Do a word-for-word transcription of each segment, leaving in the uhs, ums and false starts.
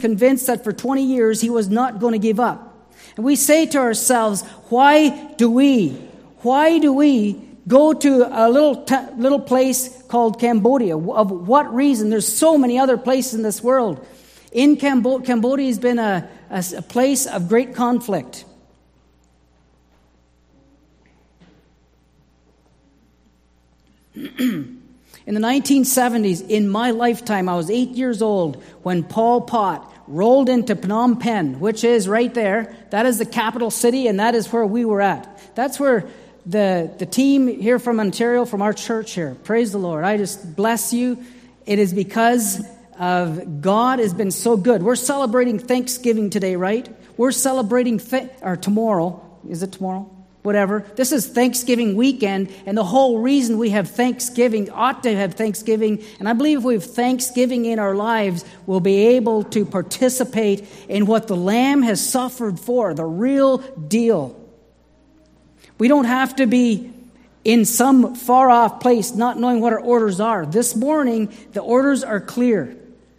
convinced that for twenty years he was not going to give up. And we say to ourselves, why do we, why do we go to a little t- little place called Cambodia? Of what reason? There's so many other places in this world. In Cambo- Cambodia has been a, a, a place of great conflict. In the nineteen seventies, in my lifetime, I was eight years old when Pol Pot rolled into Phnom Penh, which is right there. That is the capital city, and that is where we were at. That's where the, the team here from Ontario, from our church here, praise the Lord. I just bless you. It is because of God has been so good. We're celebrating Thanksgiving today, right? We're celebrating, th- or tomorrow. Is it tomorrow? Whatever. This is Thanksgiving weekend, and the whole reason we have Thanksgiving, ought to have Thanksgiving, and I believe if we have Thanksgiving in our lives, we'll be able to participate in what the Lamb has suffered for, the real deal. We don't have to be in some far-off place not knowing what our orders are. This morning, the orders are clear.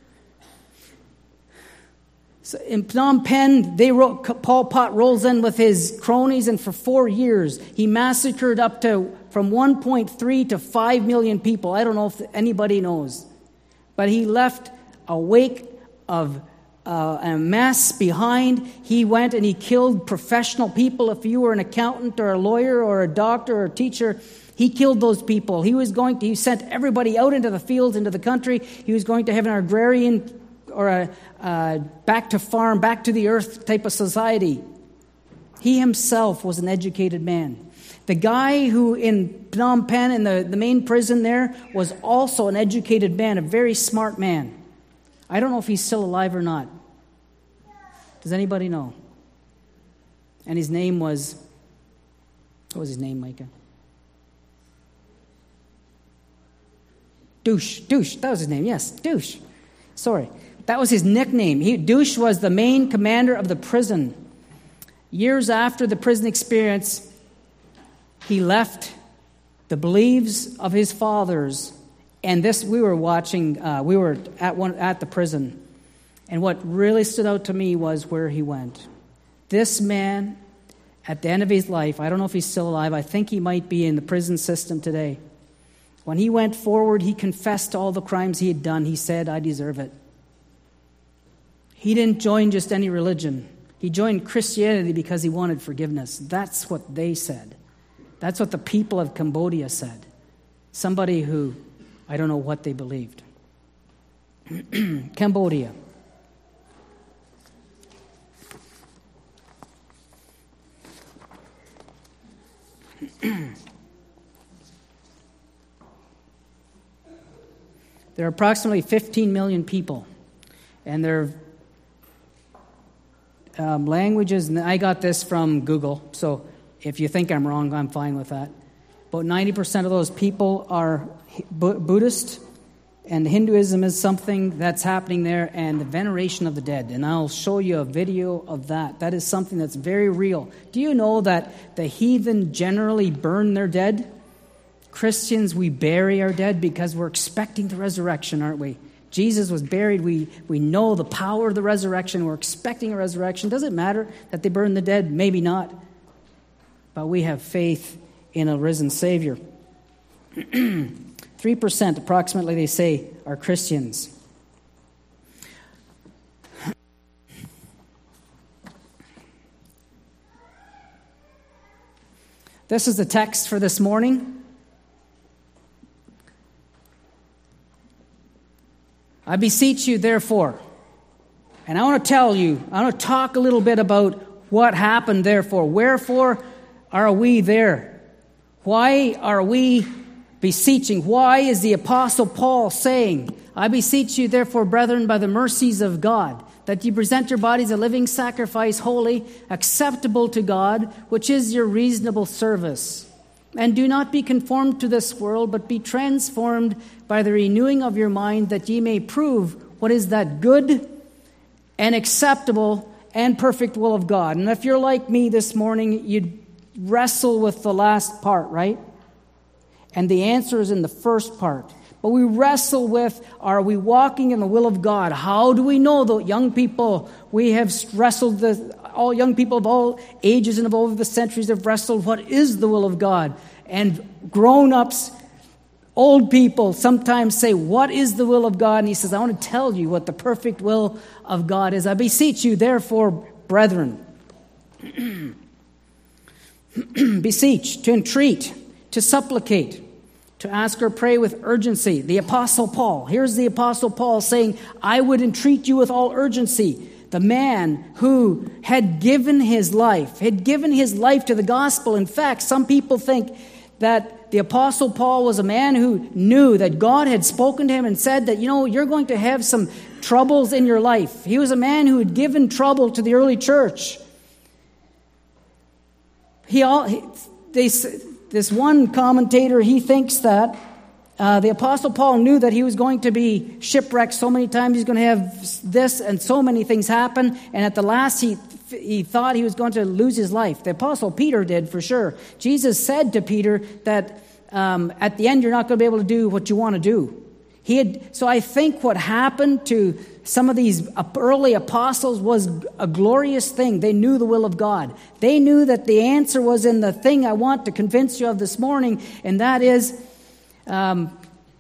So in Phnom Penh, they wrote, Pol Pot rolls in with his cronies, and for four years, he massacred up to from one point three to five million people. I don't know if anybody knows. But he left a wake of uh, a mess behind. He went and he killed professional people. If you were an accountant or a lawyer or a doctor or a teacher, he killed those people. He was going to, he sent everybody out into the fields, into the country. He was going to have an agrarian or a uh, back to farm, back to the earth type of society. He himself was an educated man. The guy who in Phnom Penh, in the, the main prison there, was also an educated man, a very smart man. I don't know if he's still alive or not. Does anybody know? And his name was, what was his name, Micah? Douche. Douche, that was his name, yes, Douche. Sorry. That was his nickname. He, Douche was the main commander of the prison. Years after the prison experience, he left the beliefs of his fathers. And this, we were watching, uh, we were at one at the prison. And what really stood out to me was where he went. This man, at the end of his life, I don't know if he's still alive, I think he might be in the prison system today. When he went forward, he confessed to all the crimes he had done. He said, I deserve it. He didn't join just any religion. He joined Christianity because he wanted forgiveness. That's what they said. That's what the people of Cambodia said. Somebody who, I don't know what they believed. Cambodia. There are approximately fifteen million people, and their um, languages, and I got this from Google, so if you think I'm wrong, I'm fine with that. About ninety percent of those people are Buddhist, and Hinduism is something that's happening there, and the veneration of the dead. And I'll show you a video of that. That is something that's very real. Do you know that the heathen generally burn their dead? Christians, we bury our dead because we're expecting the resurrection, aren't we? Jesus was buried. We, we know the power of the resurrection. We're expecting a resurrection. Does it matter that they burn the dead? Maybe not. But we have faith in a risen Savior. Three percent, approximately, they say, are Christians. This is the text for this morning. I beseech you, therefore, and I want to tell you, I want to talk a little bit about what happened, therefore. Wherefore are we there? Why are we beseeching? Why is the Apostle Paul saying, I beseech you, therefore, brethren, by the mercies of God, that you present your bodies a living sacrifice, holy, acceptable to God, which is your reasonable service. And do not be conformed to this world, but be transformed by the renewing of your mind, that ye may prove what is that good and acceptable and perfect will of God. And if you're like me this morning, you'd wrestle with the last part, right? And the answer is in the first part. But we wrestle with, are we walking in the will of God? How do we know, though, young people, we have wrestled, the, all young people of all ages and of all the centuries have wrestled, what is the will of God? And grown-ups, old people sometimes say, what is the will of God? And he says, I want to tell you what the perfect will of God is. I beseech you, therefore, brethren, beseech, to entreat, to supplicate, to ask or pray with urgency. The Apostle Paul. Here's the Apostle Paul saying, I would entreat you with all urgency. The man who had given his life, had given his life to the gospel. In fact, some people think that the Apostle Paul was a man who knew that God had spoken to him and said that, you know, you're going to have some troubles in your life. He was a man who had given trouble to the early church. He all, he, they This one commentator, he thinks that uh, the Apostle Paul knew that he was going to be shipwrecked so many times. He's going to have this and so many things happen. And at the last, he he thought he was going to lose his life. The Apostle Peter did, for sure. Jesus said to Peter that um, at the end, you're not going to be able to do what you want to do. He had, so I think what happened to some of these early apostles was a glorious thing. They knew the will of God. They knew that the answer was in the thing I want to convince you of this morning, and that is um,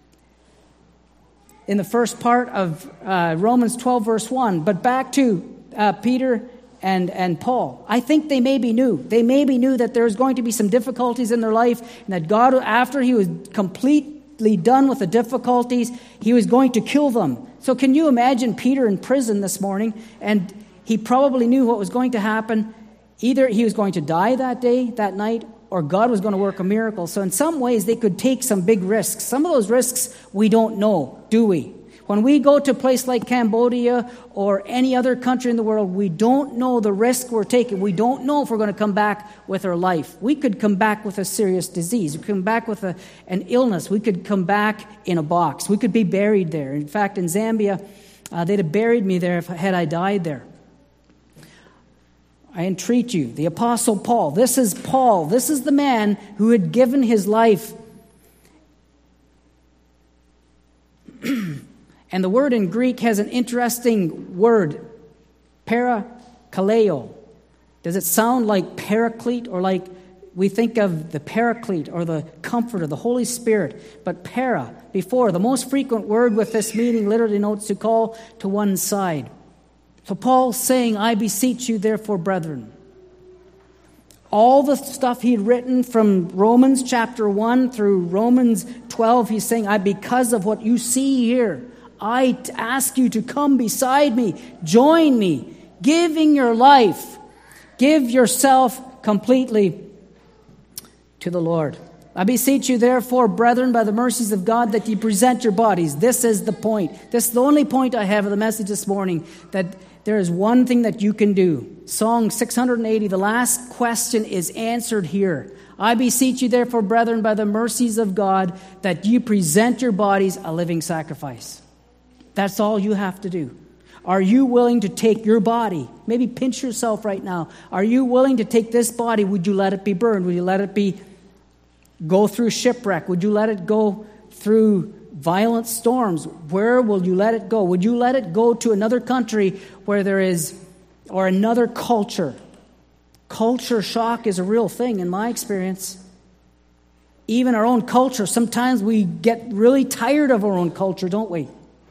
in the first part of uh, Romans twelve, verse one. But back to uh, Peter and, and Paul. I think they maybe knew. They maybe knew that there was going to be some difficulties in their life, and that God, after he was complete done with the difficulties, he was going to kill them. So can you imagine Peter in prison this morning, and he probably knew what was going to happen. Either he was going to die that day, that night, or God was going to work a miracle. So in some ways, they could take some big risks. Some of those risks we don't know, do we? When we go to a place like Cambodia or any other country in the world, we don't know the risk we're taking. We don't know if we're going to come back with our life. We could come back with a serious disease. We could come back with a, an illness. We could come back in a box. We could be buried there. In fact, in Zambia, uh, they'd have buried me there if had I died there. I entreat you, the Apostle Paul. This is Paul. This is the man who had given his life. And the word in Greek has an interesting word, parakaleo. Does it sound like paraclete, or like we think of the paraclete or the comforter, the Holy Spirit? But para, before, the most frequent word with this meaning literally denotes to call to one side. So Paul's saying, I beseech you, therefore, brethren. All the stuff he'd written from Romans chapter one through Romans twelve, he's saying, I, because of what you see here, I ask you to come beside me, join me, giving your life, give yourself completely to the Lord. I beseech you, therefore, brethren, by the mercies of God, that ye present your bodies. This is the point. This is the only point I have of the message this morning, that there is one thing that you can do. Song six hundred eighty, the last question is answered here. I beseech you, therefore, brethren, by the mercies of God, that you present your bodies a living sacrifice. That's all you have to do. Are you willing to take your body? Maybe pinch yourself right now. Are you willing to take this body? Would you let it be burned? Would you let it be go through shipwreck? Would you let it go through violent storms? Where will you let it go? Would you let it go to another country where there is, or another culture? Culture shock is a real thing in my experience. Even our own culture, sometimes we get really tired of our own culture, don't we?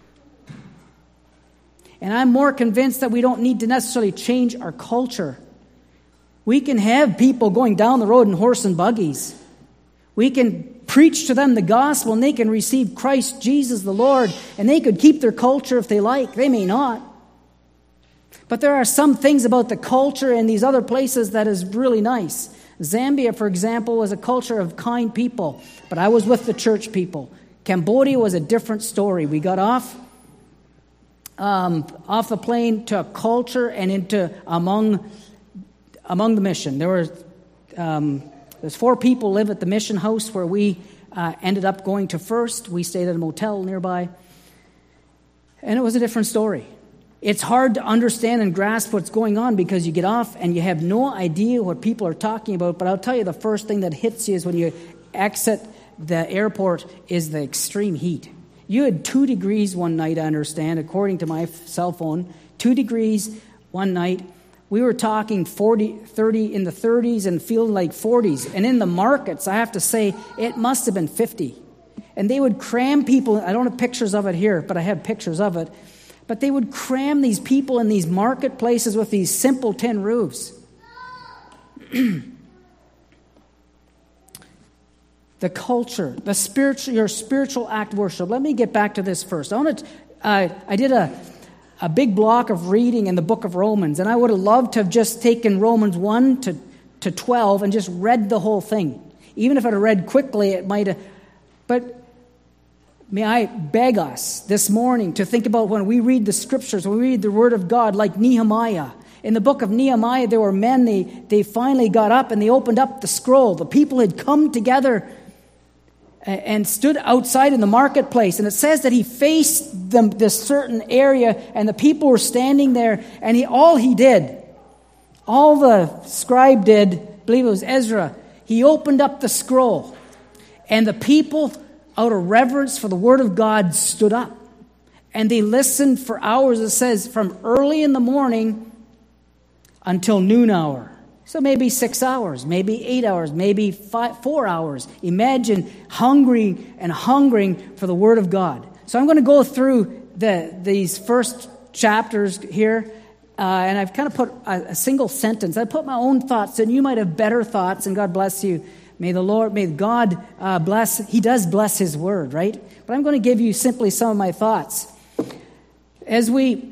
And I'm more convinced that we don't need to necessarily change our culture. We can have people going down the road in horse and buggies. We can preach to them the gospel, and they can receive Christ Jesus the Lord, and they could keep their culture if they like. They may not. But there are some things about the culture in these other places that is really nice. Zambia, for example, was a culture of kind people, but I was with the church people. Cambodia was a different story. We got off um, off the plane to a culture and into among among the mission. There were um, there's four people live at the mission house where we uh, ended up going to first. We stayed at a motel nearby, and it was a different story. It's hard to understand and grasp what's going on because you get off and you have no idea what people are talking about. But I'll tell you, the first thing that hits you is when you exit the airport is the extreme heat. You had two degrees one night, I understand, according to my cell phone. Two degrees one night. We were talking forty, thirty in the thirties and feeling like forties. And in the markets, I have to say, it must have been fifty. And they would cram people. I don't have pictures of it here, but I have pictures of it. But they would cram these people in these marketplaces with these simple tin roofs. The culture, the spiritual, your spiritual act worship. Let me get back to this first. I want to. Uh, I did a a big block of reading in the book of Romans, and I would have loved to have just taken Romans one to to twelve and just read the whole thing. Even if I'd have read quickly, it might have. But may I beg us this morning to think about when we read the scriptures, when we read the Word of God, like Nehemiah. In the book of Nehemiah, there were men. They they finally got up and they opened up the scroll. The people had come together and stood outside in the marketplace. And it says that he faced them, this certain area, and the people were standing there. And he, all he did, all the scribe did, I believe it was Ezra, he opened up the scroll. And the people, out of reverence for the Word of God, stood up. And they listened for hours, it says, from early in the morning until noon hour. So maybe six hours, maybe eight hours, maybe five, four hours. Imagine hungry and hungering for the Word of God. So I'm going to go through the these first chapters here, uh, and I've kind of put a, a single sentence. I put my own thoughts, and you might have better thoughts, and God bless you. May the Lord, may God uh, bless. He does bless His Word, right? But I'm going to give you simply some of my thoughts. As we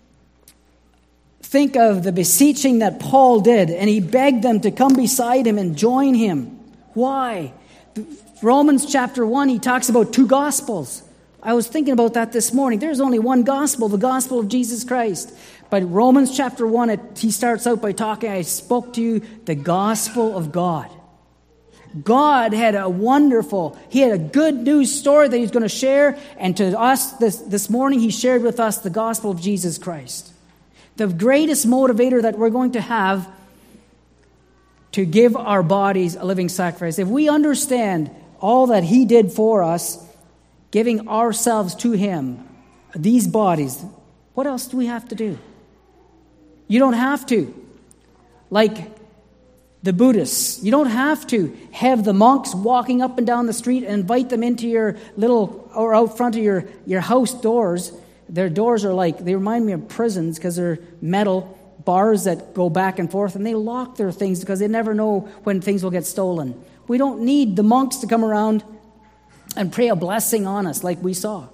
think of the beseeching that Paul did, and he begged them to come beside him and join him. Why? Romans chapter one, he talks about two gospels. I was thinking about that this morning. There's only one gospel, the gospel of Jesus Christ. But Romans chapter one, it, he starts out by talking, I spoke to you the gospel of God. God had a wonderful, he had a good news story that he's going to share. And to us this, this morning, he shared with us the gospel of Jesus Christ. The greatest motivator that we're going to have to give our bodies a living sacrifice. If we understand all that he did for us, giving ourselves to him, these bodies, what else do we have to do? You don't have to. Like the Buddhists, you don't have to have the monks walking up and down the street and invite them into your little, or out front of your, your house doors. Their doors are like, they remind me of prisons because they're metal bars that go back and forth, and they lock their things because they never know when things will get stolen. We don't need the monks to come around and pray a blessing on us like we saw.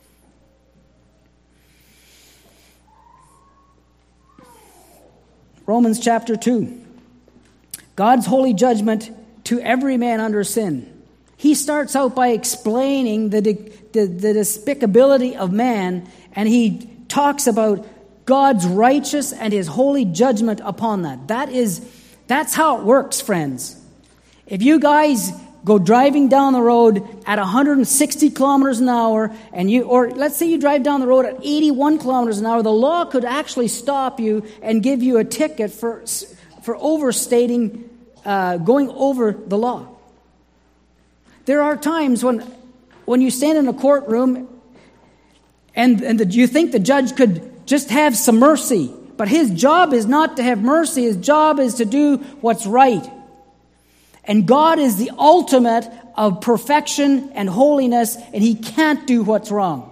Romans chapter two. God's holy judgment to every man under sin. He starts out by explaining the, the, the despicability of man, and he talks about God's righteous and his holy judgment upon that. That is, that's how it works, friends. If you guys go driving down the road at one hundred sixty kilometers an hour, and you, or let's say you drive down the road at eighty-one kilometers an hour, the law could actually stop you and give you a ticket for for overstating, uh, going over the law. There are times when, when you stand in a courtroom and, and the, you think the judge could just have some mercy. But his job is not to have mercy. His job is to do what's right. And God is the ultimate of perfection and holiness, and he can't do what's wrong.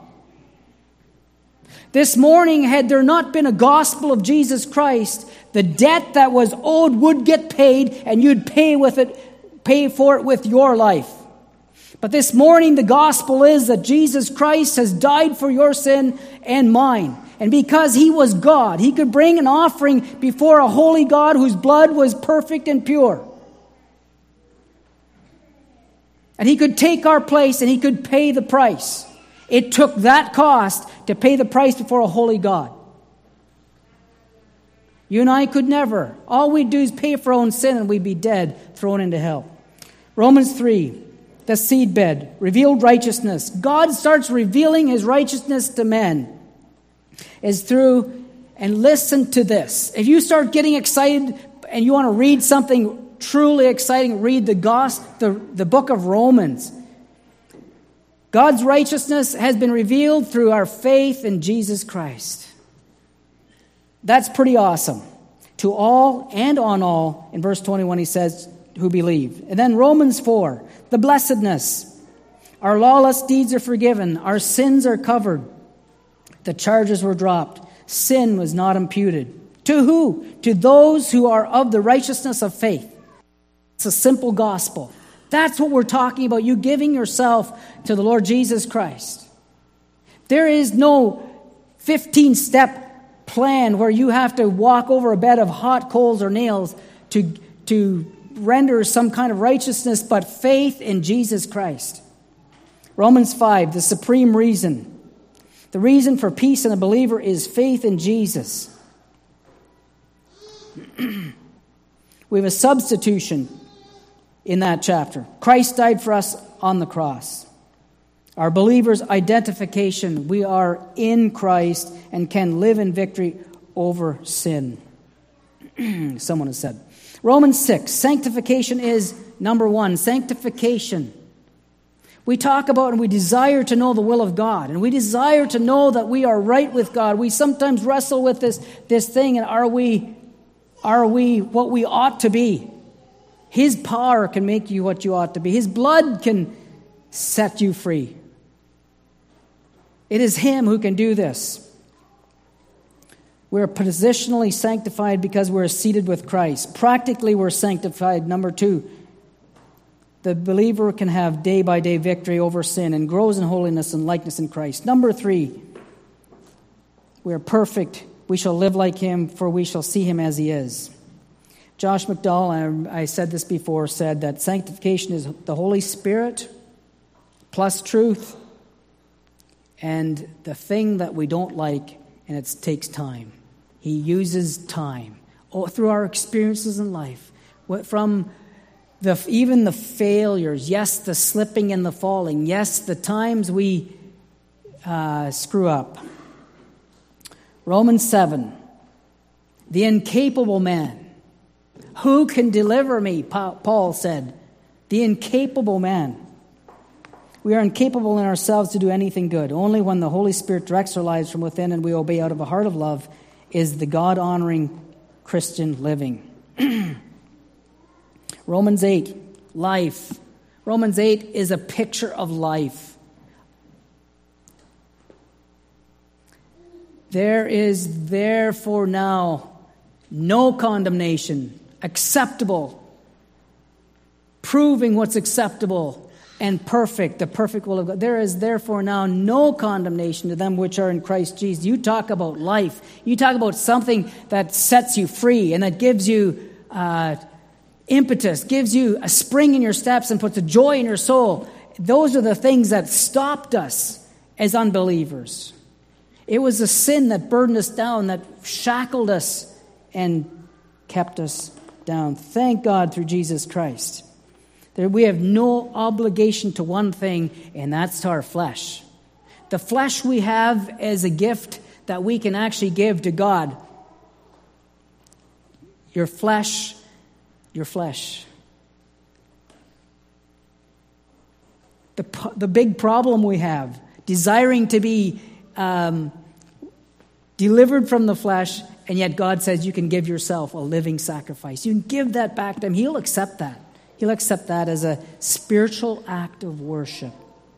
This morning, had there not been a gospel of Jesus Christ, the debt that was owed would get paid, and you'd pay with it, pay for it with your life. But this morning, the gospel is that Jesus Christ has died for your sin and mine. And because he was God, he could bring an offering before a holy God whose blood was perfect and pure. And he could take our place and he could pay the price. It took that cost to pay the price before a holy God. You and I could never. All we'd do is pay for our own sin and we'd be dead, thrown into hell. Romans three, the seedbed, revealed righteousness. God starts revealing his righteousness to men. Is through, and listen to this. If you start getting excited and you want to read something truly exciting, read the gospel, the, the book of Romans. God's righteousness has been revealed through our faith in Jesus Christ. That's pretty awesome. To all and on all, in verse twenty-one he says, who believe. And then Romans four, the blessedness. Our lawless deeds are forgiven. Our sins are covered. The charges were dropped. Sin was not imputed. To who? To those who are of the righteousness of faith. It's a simple gospel. That's what we're talking about. You giving yourself to the Lord Jesus Christ. There is no fifteen-step plan where you have to walk over a bed of hot coals or nails to, to render some kind of righteousness, but faith in Jesus Christ. Romans five, the supreme reason. The reason for peace in a believer is faith in Jesus. We have a substitution in that chapter. Christ died for us on the cross. Our believers' identification, we are in Christ and can live in victory over sin. Someone has said. Romans six, sanctification is number one. Sanctification. We talk about and we desire to know the will of God. And we desire to know that we are right with God. We sometimes wrestle with this, this thing, and are we, are we what we ought to be? His power can make you what you ought to be. His blood can set you free. It is Him who can do this. We're positionally sanctified because we're seated with Christ. Practically, we're sanctified. Number two, the believer can have day-by-day victory over sin and grows in holiness and likeness in Christ. Number three, we are perfect. We shall live like Him, for we shall see Him as He is. Josh McDowell, I said this before, said that sanctification is the Holy Spirit plus truth and the thing that we don't like, and it takes time. He uses time oh, through our experiences in life, from the even the failures, yes, the slipping and the falling, yes, the times we uh, screw up. Romans seven, the incapable man. Who can deliver me? Paul said. The incapable man. We are incapable in ourselves to do anything good. Only when the Holy Spirit directs our lives from within and we obey out of a heart of love is the God-honoring Christian living. Romans eight, life. Romans eight is a picture of life. There is therefore now no condemnation, acceptable, proving what's acceptable and perfect, the perfect will of God. There is therefore now no condemnation to them which are in Christ Jesus. You talk about life. You talk about something that sets you free and that gives you uh, impetus, gives you a spring in your steps and puts a joy in your soul. Those are the things that stopped us as unbelievers. It was a sin that burdened us down, that shackled us and kept us down. Thank God through Jesus Christ. That we have no obligation to one thing, and that's to our flesh. The flesh we have as a gift that we can actually give to God. Your flesh, your flesh. The, the big problem we have, desiring to be um, delivered from the flesh, and yet God says you can give yourself a living sacrifice. You can give that back to Him. He'll accept that. He'll accept that as a spiritual act of worship.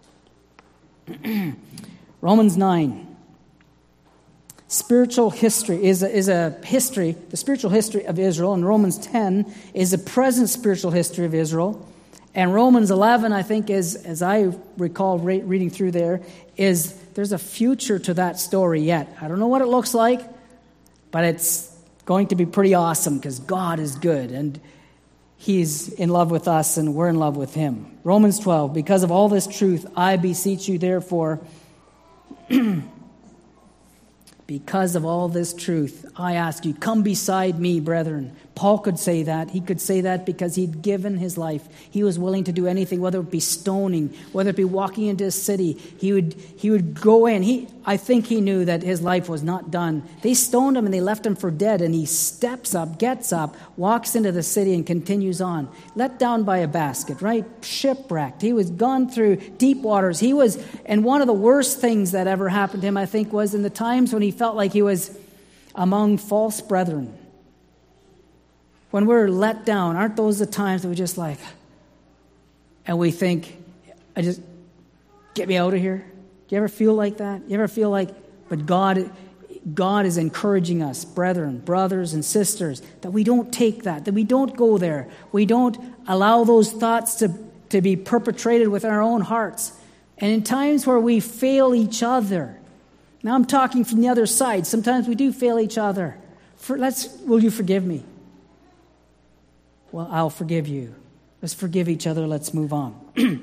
Romans nine. Spiritual history is a, is a history, the spiritual history of Israel. And Romans ten is a present spiritual history of Israel. And Romans eleven, I think, is, as I recall re- reading through there, is there's a future to that story yet. I don't know what it looks like, but it's going to be pretty awesome because God is good and He's in love with us and we're in love with Him. Romans twelve, because of all this truth, I beseech you therefore, Because of all this truth, I ask you, come beside me, brethren. Paul could say that. He could say that because he'd given his life. He was willing to do anything, whether it be stoning, whether it be walking into a city. He would he would go in. He I think he knew that his life was not done. They stoned him and they left him for dead, and he steps up, gets up, walks into the city and continues on. Let down by a basket, right? Shipwrecked. He was gone through deep waters. He was, and one of the worst things that ever happened to him, I think, was in the times when he felt like he was among false brethren. When we're let down, aren't those the times that we just like, and we think, I just, get me out of here? Do you ever feel like that? You ever feel like, but God, God is encouraging us, brethren, brothers and sisters, that we don't take that, that we don't go there. We don't allow those thoughts to, to be perpetrated with our own hearts. And in times where we fail each other, now I'm talking from the other side. Sometimes we do fail each other. For, let's, will you forgive me? Well, I'll forgive you. Let's forgive each other. Let's move on.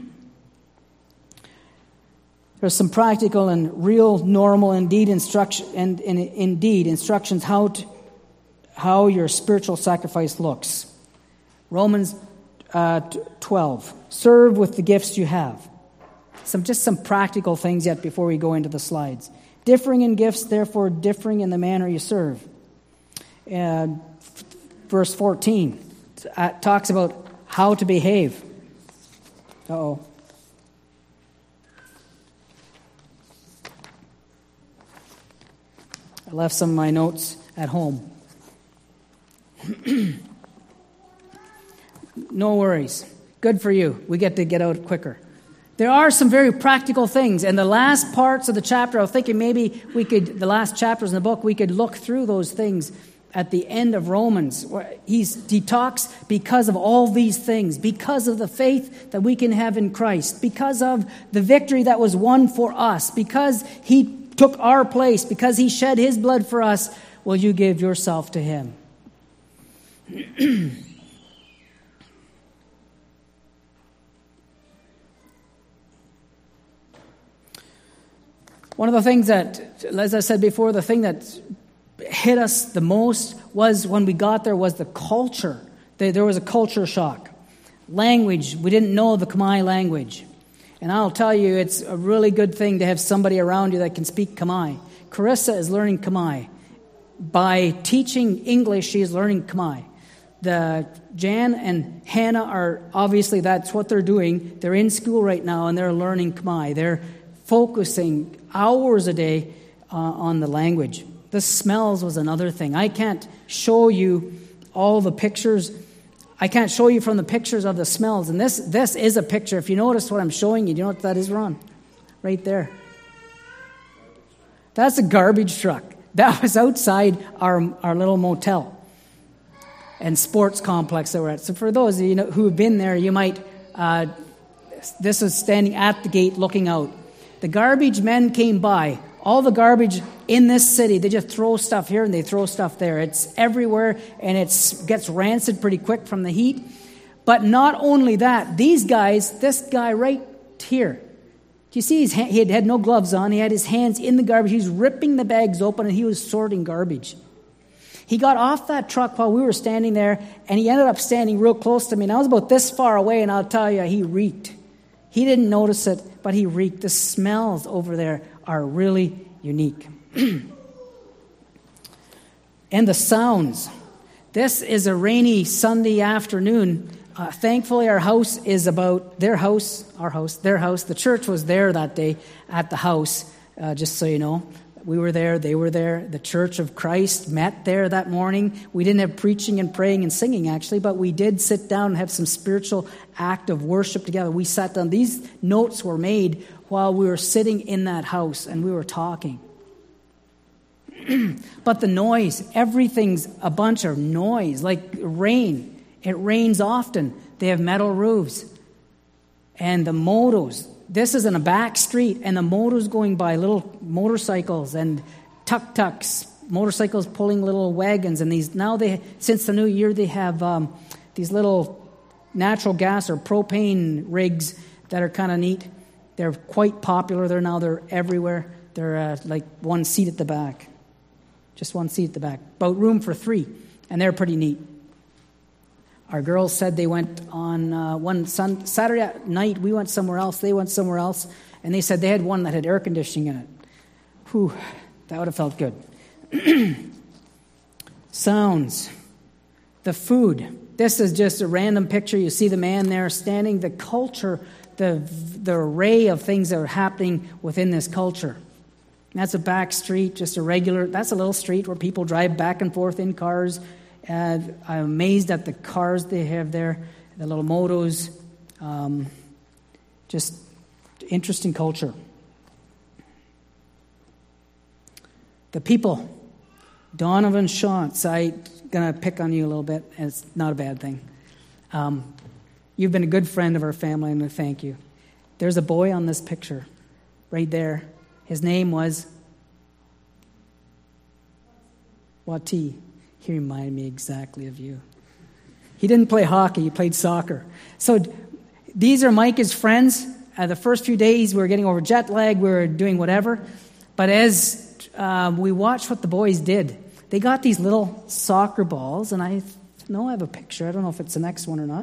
There's some practical and real, normal, indeed instruction and, and indeed instructions how to, how your spiritual sacrifice looks. Romans uh, twelve. Serve with the gifts you have. Some just some practical things yet before we go into the slides. Differing in gifts, therefore differing in the manner you serve. Uh, verse fourteen uh, talks about how to behave. Uh-oh. I left some of my notes at home. No worries. Good for you. We get to get out quicker. There are some very practical things. And the last parts of the chapter, I was thinking maybe we could, the last chapters in the book, we could look through those things at the end of Romans. Where he's, he talks because of all these things, because of the faith that we can have in Christ, because of the victory that was won for us, because he took our place, because he shed his blood for us, will you give yourself to him? One of the things that, as I said before, the thing that hit us the most was when we got there was the culture. There was a culture shock. Language, we didn't know the Khmer language. And I'll tell you, it's a really good thing to have somebody around you that can speak Khmer. Carissa is learning Khmer. By teaching English, she is learning Khmer. The Jan and Hannah are, obviously that's what they're doing. They're in school right now and they're learning Khmer. They're focusing hours a day uh, on the language. The smells was another thing. I can't show you all the pictures. I can't show you from the pictures of the smells. And this this is a picture. If you notice what I'm showing you, do you know what that is, Ron? Right there. That's a garbage truck. That was outside our, our little motel and sports complex that we're at. So for those of you know, who have been there, you might, uh, this is standing at the gate looking out. The garbage men came by. All the garbage in this city, they just throw stuff here and they throw stuff there. It's everywhere and it gets rancid pretty quick from the heat. But not only that, these guys, this guy right here, do you see his hand, he had, had no gloves on. He had his hands in the garbage. He was ripping the bags open and he was sorting garbage. He got off that truck while we were standing there and he ended up standing real close to me. And I was about this far away and I'll tell you, he reeked. He didn't notice it, but he reeked. The smells over there are really unique. And the sounds. This is a rainy Sunday afternoon. Uh, thankfully, our house is about their house, our house, their house. The church was there that day at the house, uh, just so you know. We were there, they were there. The Church of Christ met there that morning. We didn't have preaching and praying and singing, actually, but we did sit down and have some spiritual act of worship together. We sat down. These notes were made while we were sitting in that house and we were talking. But the noise, everything's a bunch of noise, like rain. It rains often. They have metal roofs. And the motos, this is in a back street, and the motos going by, little motorcycles and tuk-tuks, motorcycles pulling little wagons. And these now, they since the new year, they have um, these little natural gas or propane rigs that are kind of neat. They're quite popular. They're now they're everywhere. They're uh, like one seat at the back. Just one seat at the back. About room for three. And they're pretty neat. Our girls said they went on uh, one sun, Saturday night. We went somewhere else. They went somewhere else. And they said they had one that had air conditioning in it. Whew, that would have felt good. Sounds. The food. This is just a random picture. You see the man there standing. The culture, the, the array of things that are happening within this culture. That's a back street, just a regular, that's a little street where people drive back and forth in cars. Uh, I'm amazed at the cars they have there, the little motos. Um, just interesting culture. The people. Donovan Shantz. I'm going to pick on you a little bit, and it's not a bad thing. Um, you've been a good friend of our family, and I thank you. There's a boy on this picture, right there. His name was Wati. He reminded me exactly of you. He didn't play hockey, he played soccer. So these are Micah's friends. Uh, the first few days we were getting over jet lag, we were doing whatever. But as uh, we watched what the boys did, they got these little soccer balls, and I know I have a picture. I don't know if it's the next one or not.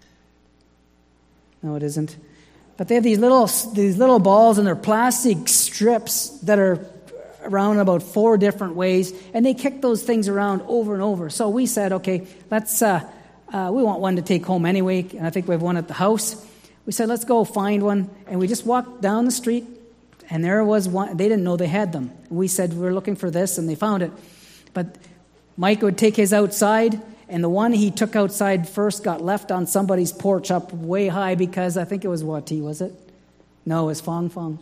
No, it isn't. But they have these little these little balls, and they're plastic strips that are around about four different ways, and they kick those things around over and over. So we said, okay, let's. Uh, uh, we want one to take home anyway, and I think we have one at the house. We said, let's go find one, and we just walked down the street, and there was one. They didn't know they had them. We said we're looking for this, and they found it. But Mike would take his outside. And the one he took outside first got left on somebody's porch up way high because I think it was Wati, was it? No, it was Fong Fong.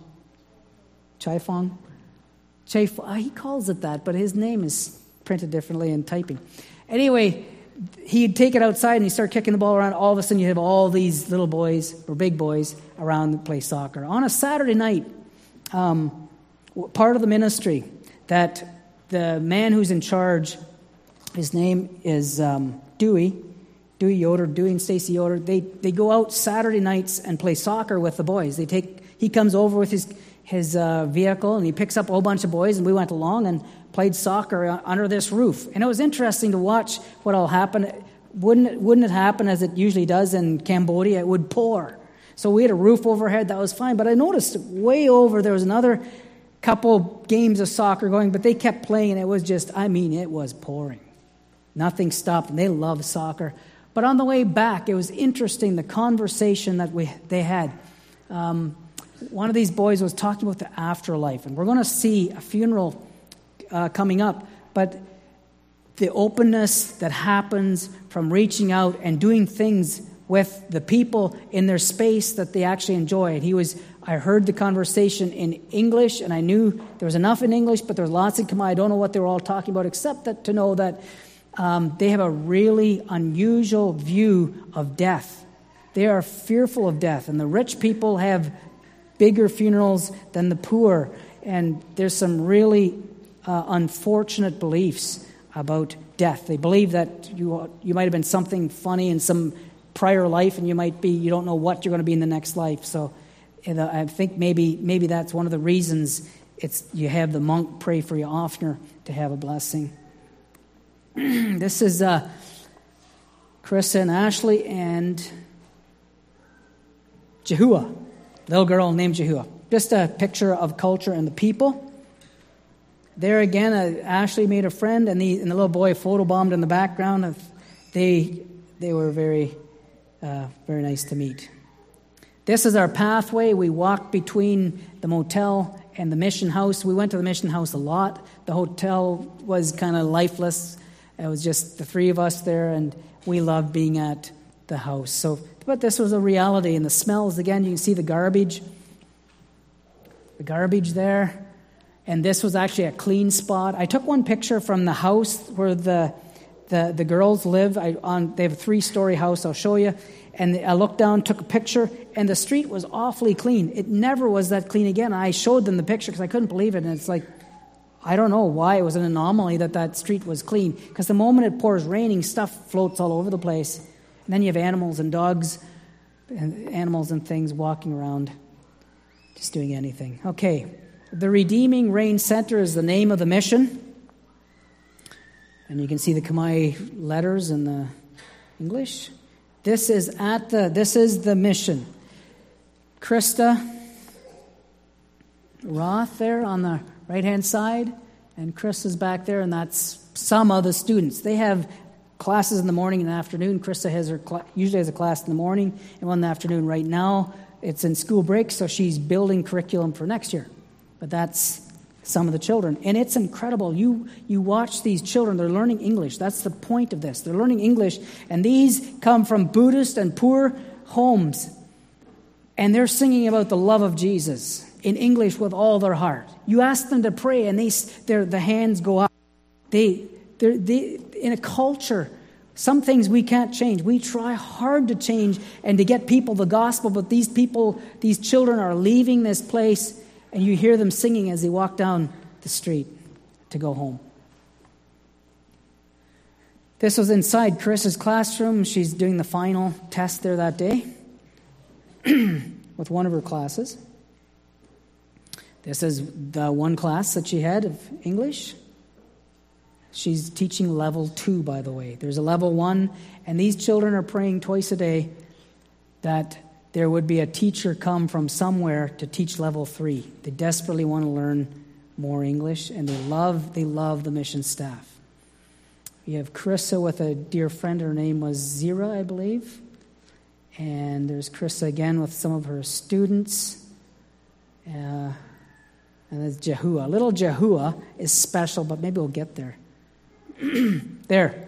Chai Fong? Chai Fong. He calls it that, but his name is printed differently in typing. Anyway, he'd take it outside and he'd start kicking the ball around. All of a sudden you have all these little boys or big boys around to play soccer. On a Saturday night, um, part of the ministry that the man who's in charge, his name is um, Dewey, Dewey Yoder, Dewey and Stacy Yoder. They they go out Saturday nights and play soccer with the boys. They take he comes over with his his uh, vehicle and he picks up a whole bunch of boys, and we went along and played soccer under this roof. And it was interesting to watch what all happened. Wouldn't it, wouldn't it happen as it usually does in Cambodia? It would pour. So we had a roof overhead that was fine. But I noticed way over there was another couple games of soccer going, but they kept playing, and it was just I mean it was pouring. Nothing stopped, and they love soccer. But on the way back, it was interesting, the conversation that we they had. Um, one of these boys was talking about the afterlife, and we're going to see a funeral uh, coming up, but the openness that happens from reaching out and doing things with the people in their space that they actually enjoy. And he was, I heard the conversation in English, and I knew there was enough in English, but there was lots in Khmer. I don't know what they were all talking about, except that to know that Um, they have a really unusual view of death. They are fearful of death. And the rich people have bigger funerals than the poor. And there's some really uh, unfortunate beliefs about death. They believe that you you might have been something funny in some prior life, and you might be, you don't know what you're going to be in the next life. So uh, I think maybe maybe that's one of the reasons it's you have the monk pray for you oftener to have a blessing. This is uh, Chris and Ashley and Jehua, little girl named Jehua. Just a picture of culture and the people. There again, uh, Ashley made a friend, and the, and the little boy photobombed in the background. Of, they they were very uh, very nice to meet. This is our pathway. We walked between the motel and the mission house. We went to the mission house a lot. The hotel was kind of lifeless. It was just the three of us there, and we loved being at the house. So, but this was a reality, and the smells, again, you can see the garbage. The garbage there. And this was actually a clean spot. I took one picture from the house where the the, the girls live. I, on, they have a three-story house. I'll show you. And I looked down, took a picture, and the street was awfully clean. It never was that clean again. I showed them the picture because I couldn't believe it, and it's like, I don't know why it was an anomaly that that street was clean. Because the moment it pours raining, stuff floats all over the place. And then you have animals and dogs, and animals and things walking around, just doing anything. Okay, the Redeeming Rain Center is the name of the mission. And you can see the Khmer letters in the English. This is at the this is the mission. Krista Roth there on the right-hand side, and Chris is back there, and that's some of the students. They have classes in the morning and afternoon. Krista has her cl- usually has a class in the morning and one in the afternoon. Right now, it's in school break, so she's building curriculum for next year. But that's some of the children. And it's incredible. You you watch these children, they're learning English. That's the point of this. They're learning English, and these come from Buddhist and poor homes. And they're singing about the love of Jesus in English with all their heart. You ask them to pray, and they their the hands go up. They they're they in a culture, some things we can't change. We try hard to change and to get people the gospel, but these people, these children are leaving this place, and you hear them singing as they walk down the street to go home. This was inside Chris's classroom. She's doing the final test there that day with one of her classes. This is the one class that she had of English. She's teaching level two, by the way. There's a level one, and these children are praying twice a day that there would be a teacher come from somewhere to teach level three. They desperately want to learn more English, and they love they love the mission staff. We have Carissa with a dear friend. Her name was Zira, I believe. And there's Carissa again with some of her students. Uh, and there's Jehua. Little Jehua is special, but maybe we'll get there. There.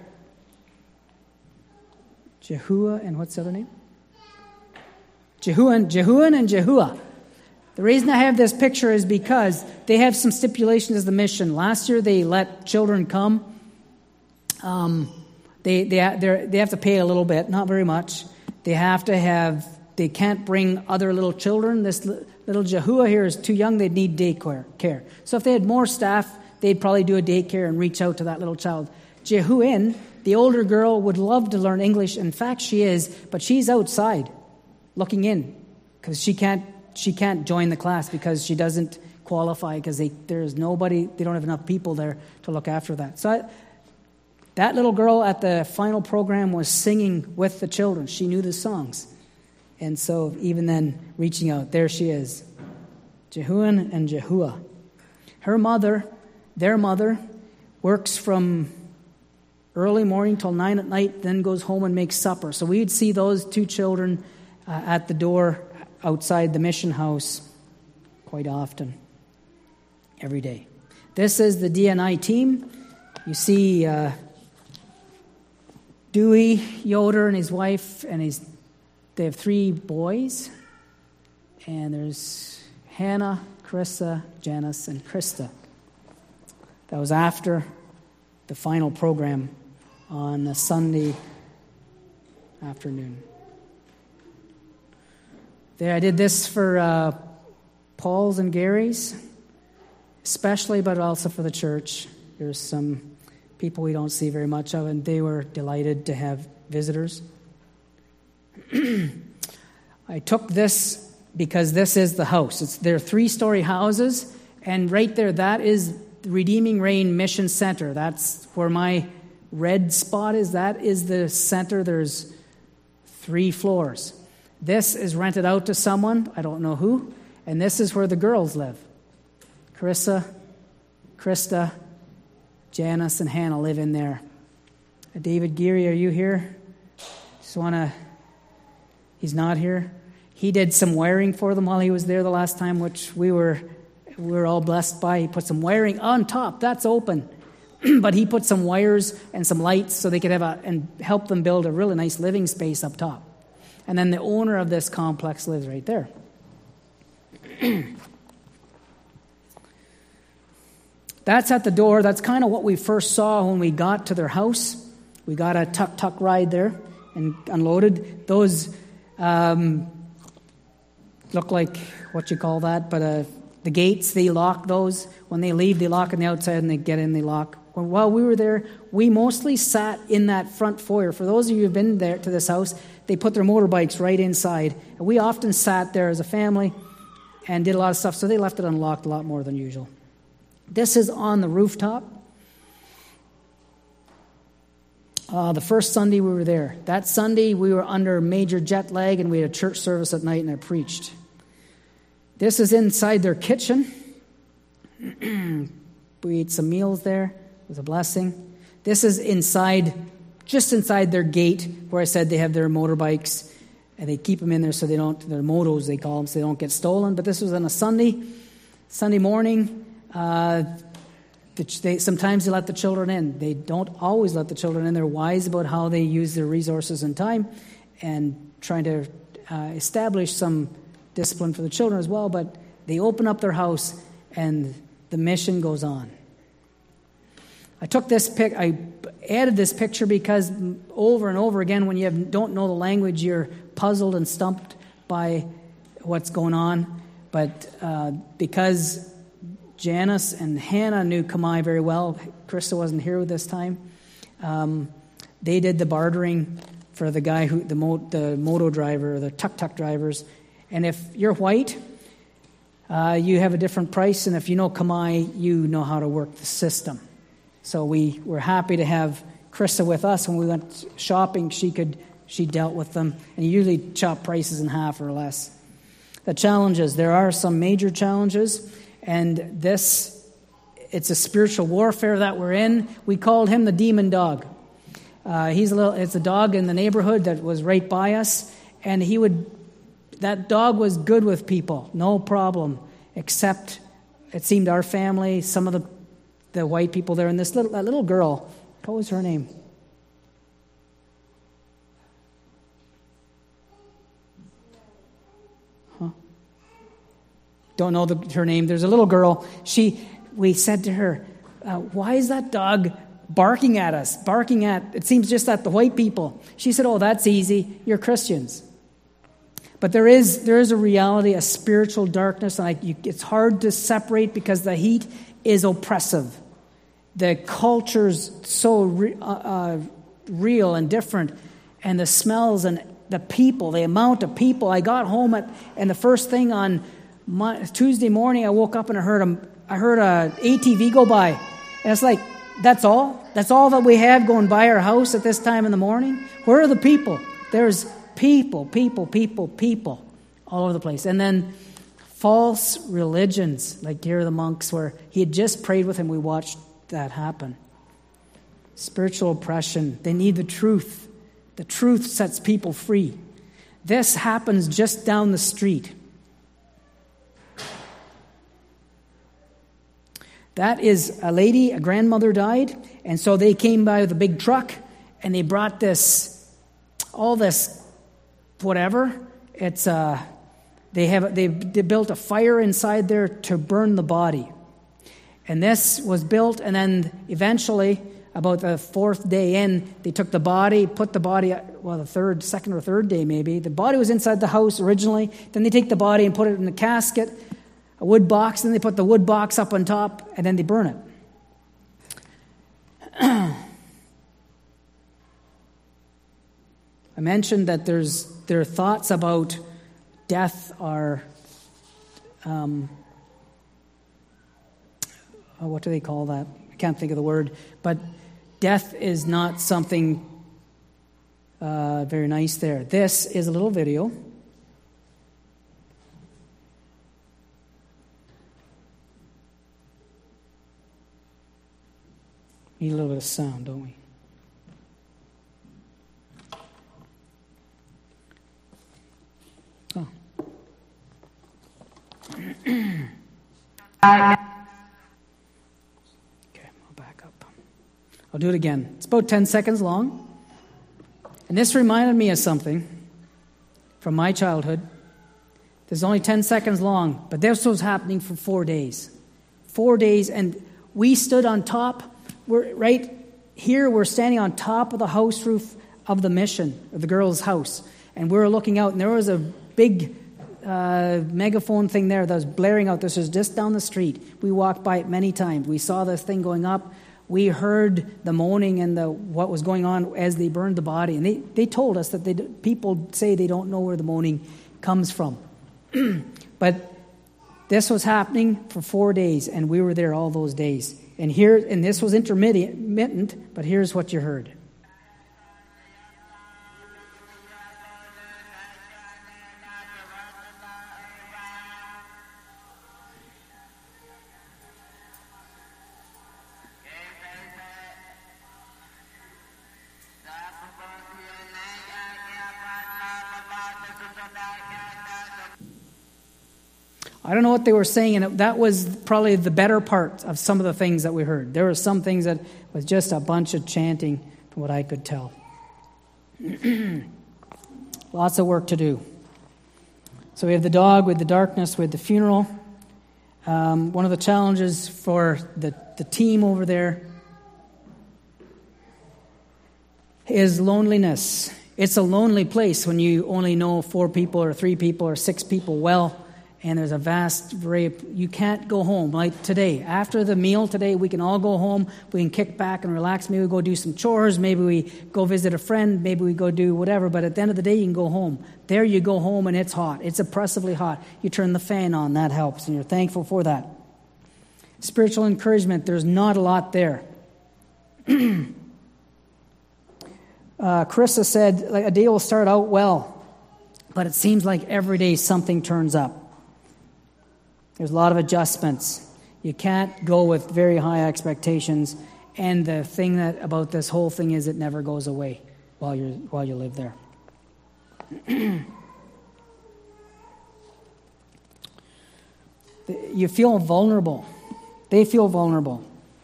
Jehua and what's the other name? Jehuan, Jehuan and Jehua. The reason I have this picture is because they have some stipulations as the mission. Last year they let children come. Um, they they they have to pay a little bit, not very much. They have to have. They can't bring other little children. This little Jehua here is too young. They'd need daycare care. So if they had more staff, they'd probably do a daycare and reach out to that little child. Jehuin, the older girl, would love to learn English. In fact, she is, but she's outside, looking in, because she can't she can't join the class because she doesn't qualify because they, there's nobody. They don't have enough people there to look after that. So. I, That little girl at the final program was singing with the children. She knew the songs. And so even then, reaching out, there she is. Jehuan and Jehua. Her mother, their mother, works from early morning till nine at night, then goes home and makes supper. So we'd see those two children uh, at the door outside the mission house quite often, every day. This is the D N I team. You see... Uh, Dewey Yoder and his wife, and his, they have three boys. And there's Hannah, Carissa, Janice, and Krista. That was after the final program on a Sunday afternoon. There, I did this for uh, Paul's and Gary's, especially, but also for the church. There's some people we don't see very much of, and they were delighted to have visitors. I took this because this is the house. It's They're three-story houses, and right there, that is the Redeeming Rain Mission Center. That's where my red spot is. That is the center. There's three floors. This is rented out to someone, I don't know who, and this is where the girls live. Carissa, Krista, Janice and Hannah live in there. David Geary, are you here? Just want to... He's not here. He did some wiring for them while he was there the last time, which we were we were all blessed by. He put some wiring on top. That's open. But he put some wires and some lights so they could have a... and help them build a really nice living space up top. And then the owner of this complex lives right there. That's at the door. That's kind of what we first saw when we got to their house. We got a tuk-tuk ride there and unloaded. Those um, look like, what you call that, but uh, the gates, they lock those. When they leave, they lock on the outside, and they get in, they lock. While we were there, we mostly sat in that front foyer. For those of you who have been there to this house, they put their motorbikes right inside. And we often sat there as a family and did a lot of stuff, so they left it unlocked a lot more than usual. This is on the rooftop. Uh, the first Sunday we were there. That Sunday we were under major jet lag and we had a church service at night and I preached. This is inside their kitchen. We ate some meals there. It was a blessing. This is inside, just inside their gate where I said they have their motorbikes and they keep them in there so they don't, their motos they call them, so they don't get stolen. But this was on a Sunday, Sunday morning. Uh, they, sometimes they let the children in. They don't always let the children in. They're wise about how they use their resources and time and trying to uh, establish some discipline for the children as well. But they open up their house and the mission goes on. I took this pic. I added this picture because over and over again, when you have, don't know the language, you're puzzled and stumped by what's going on. But uh, because Janice and Hannah knew Kamai very well, Krista wasn't here this time. Um, they did the bartering for the guy who the, mo- the moto driver, the tuk-tuk drivers. And if you're white, uh, you have a different price. And if you know Kamai, you know how to work the system. So we were happy to have Krista with us. When we went shopping, she could she dealt with them. And you usually chop prices in half or less. The challenges, there are some major challenges. And this, it's a spiritual warfare that we're in. We called him the demon dog. Uh, he's a little, it's a dog in the neighborhood that was right by us. And he would, that dog was good with people, no problem. Except it seemed our family, some of the the white people there, and this little that little girl, what was her name? Huh? Don't know the, her name. There's a little girl. She, we said to her, uh, why is that dog barking at us? Barking at, it seems just at the white people. She said, oh, that's easy. You're Christians. But there is there is a reality, a spiritual darkness, and like you, it's hard to separate because the heat is oppressive. The culture's so re, uh, uh, real and different, and the smells and the people, the amount of people. I got home at, and the first thing on my, Tuesday morning, I woke up and I heard a I heard a A T V go by, and it's like that's all. That's all that we have going by our house at this time in the morning. Where are the people? There's people, people, people, people all over the place, and then false religions, like here are the monks, where he had just prayed with him. We watched that happen. Spiritual oppression. They need the truth. The truth sets people free. This happens just down the street. That is a lady, a grandmother died, and so they came by with a big truck, and they brought this, all this, whatever. It's uh, they have they, they built a fire inside there to burn the body. And this was built, and then eventually, about the fourth day in, they took the body, put the body, well, the third, second or third day maybe. The body was inside the house originally. Then they take the body and put it in a casket, a wood box. Then they put the wood box up on top, and then they burn it. I mentioned that there's their thoughts about death are... Um, Oh, what do they call that? I can't think of the word. But death is not something uh, very nice there. This is a little video. Need a little bit of sound, don't we? Oh. I'll do it again. It's about ten seconds long. And this reminded me of something from my childhood. This is only ten seconds long, but this was happening for four days. Four days, and we stood on top. We're right here, we're standing on top of the house roof of the mission, of the girl's house. And we were looking out, and there was a big uh, megaphone thing there that was blaring out. This was just down the street. We walked by it many times. We saw this thing going up. We heard the moaning and the what was going on as they burned the body. And they, they told us that they, people say they don't know where the moaning comes from. But this was happening for four days, and we were there all those days. And here, and this was intermittent, but here's what you heard. I don't know what they were saying, and that was probably the better part of some of the things that we heard. There were some things that was just a bunch of chanting, from what I could tell. Lots of work to do. So we have the dog, with the darkness, with the funeral. Um, one of the challenges for the, the team over there is loneliness. It's a lonely place when you only know four people or three people or six people well, and there's a vast array of, you can't go home. Like today, after the meal today, we can all go home, we can kick back and relax, maybe we go do some chores, maybe we go visit a friend, maybe we go do whatever, but at the end of the day, you can go home. There you go home and it's hot. It's oppressively hot. You turn the fan on, that helps, and you're thankful for that. Spiritual encouragement, there's not a lot there. Uh, Carissa said, like, a day will start out well, but it seems like every day something turns up. There's a lot of adjustments. You can't go with very high expectations, and the thing that about this whole thing is it never goes away while you while you live there. You feel vulnerable. They feel vulnerable.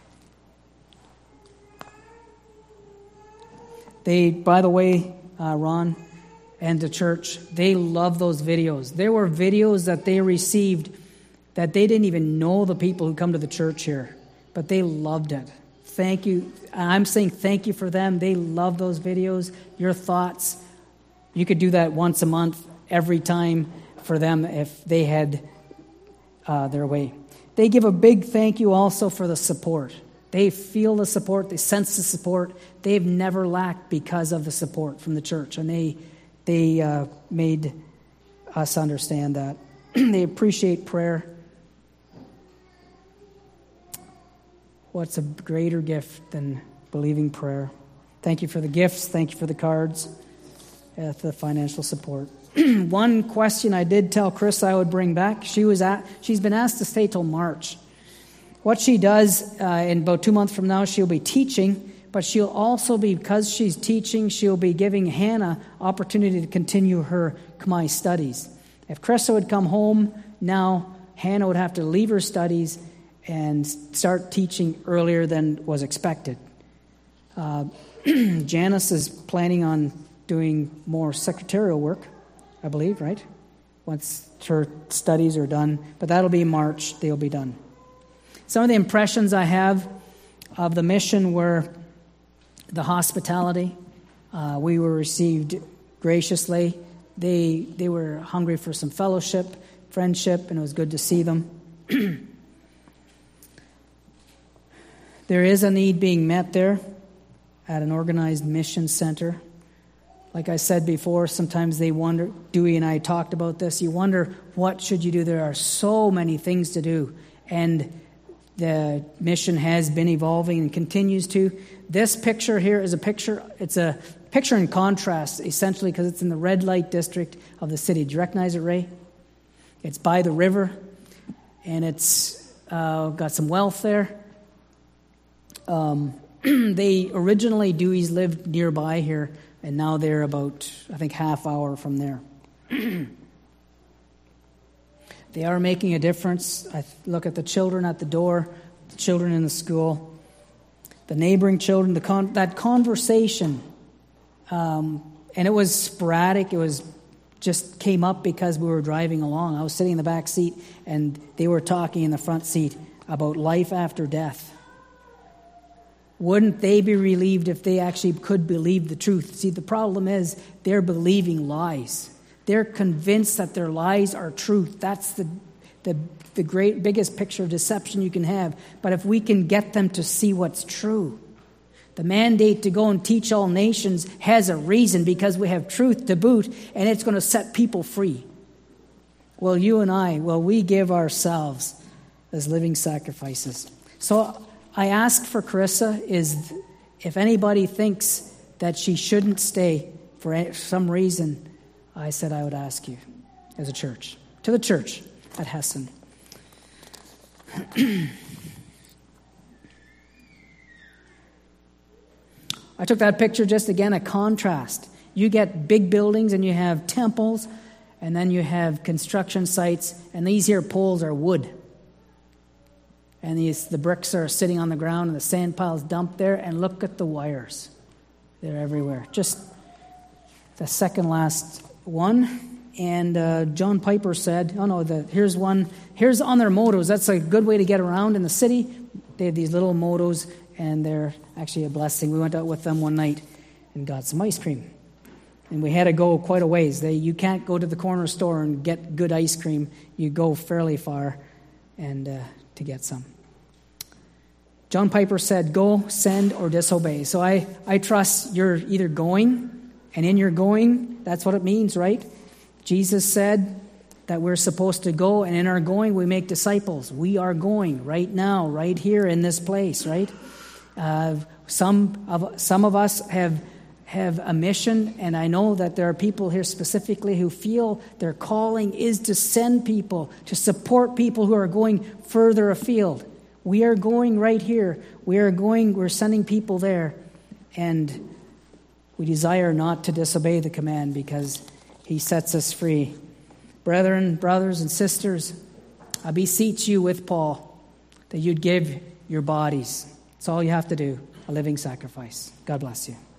They, by the way, uh, Ron and the church, they love those videos. There were videos that they received that they didn't even know the people who come to the church here, but they loved it. Thank you. I'm saying thank you for them. They love those videos. Your thoughts, you could do that once a month, every time for them if they had uh, their way. They give a big thank you also for the support. They feel the support. They sense the support. They've never lacked because of the support from the church. And they they uh, made us understand that. They appreciate prayer. What's a greater gift than believing prayer? Thank you for the gifts. Thank you for the cards, uh, the financial support. One question I did tell Chris I would bring back. She was at. She's been asked to stay till March. What she does uh, in about two months from now, she'll be teaching, but she'll also be, because she's teaching, she'll be giving Hannah opportunity to continue her Khmer studies. If Krista would come home now, Hannah would have to leave her studies and start teaching earlier than was expected. Uh, Janice is planning on doing more secretarial work, I believe, right? Once her studies are done. But that'll be March, they'll be done. Some of the impressions I have of the mission were the hospitality. Uh, we were received graciously. They they were hungry for some fellowship, friendship, and it was good to see them. There is a need being met there at an organized mission center. Like I said before, sometimes they wonder, Dewey and I talked about this, you wonder what should you do? There are so many things to do. And the mission has been evolving and continues to. This picture here is a picture, it's a picture in contrast, essentially, because it's in the red light district of the city. Do you recognize it, Ray? It's by the river, and it's uh, got some wealth there. Um, they originally, Dewey's lived nearby here, and now they're about, I think, half hour from there. They are making a difference. I look at the children at the door, the children in the school, the neighboring children, the con- that conversation. Um, and it was sporadic. It was just came up because we were driving along. I was sitting in the back seat, and they were talking in the front seat about life after death. Wouldn't they be relieved if they actually could believe the truth? See, the problem is they're believing lies. They're convinced that their lies are truth. That's the, the the great biggest picture of deception you can have. But if we can get them to see what's true, the mandate to go and teach all nations has a reason, because we have truth to boot, and it's going to set people free. Well, you and I, will we give ourselves as living sacrifices? So I ask for Carissa is if anybody thinks that she shouldn't stay for some reason, I said I would ask you as a church, to the church at Hessen. I took that picture just again, a contrast. You get big buildings and you have temples And then you have construction sites, and these here poles are wood. And these the bricks are sitting on the ground, and the sand pile's dumped there, and look at the wires. They're everywhere. Just the second last one. And uh, John Piper said, oh no, the, here's one. Here's on their motos. That's a good way to get around in the city. They have these little motos, and they're actually a blessing. We went out with them one night and got some ice cream. And we had to go quite a ways. They, you can't go to the corner store and get good ice cream. You go fairly far and uh, to get some. John Piper said, go, send, or disobey. So I, I trust you're either going, and in your going, that's what it means, right? Jesus said that we're supposed to go, and in our going, we make disciples. We are going right now, right here in this place, right? Uh, some of some of us have have a mission, and I know that there are people here specifically who feel their calling is to send people, to support people who are going further afield. We are going right here. We are going, we're sending people there, and we desire not to disobey the command because he sets us free. Brethren, brothers, and sisters, I beseech you with Paul that you'd give your bodies. That's all you have to do, a living sacrifice. God bless you.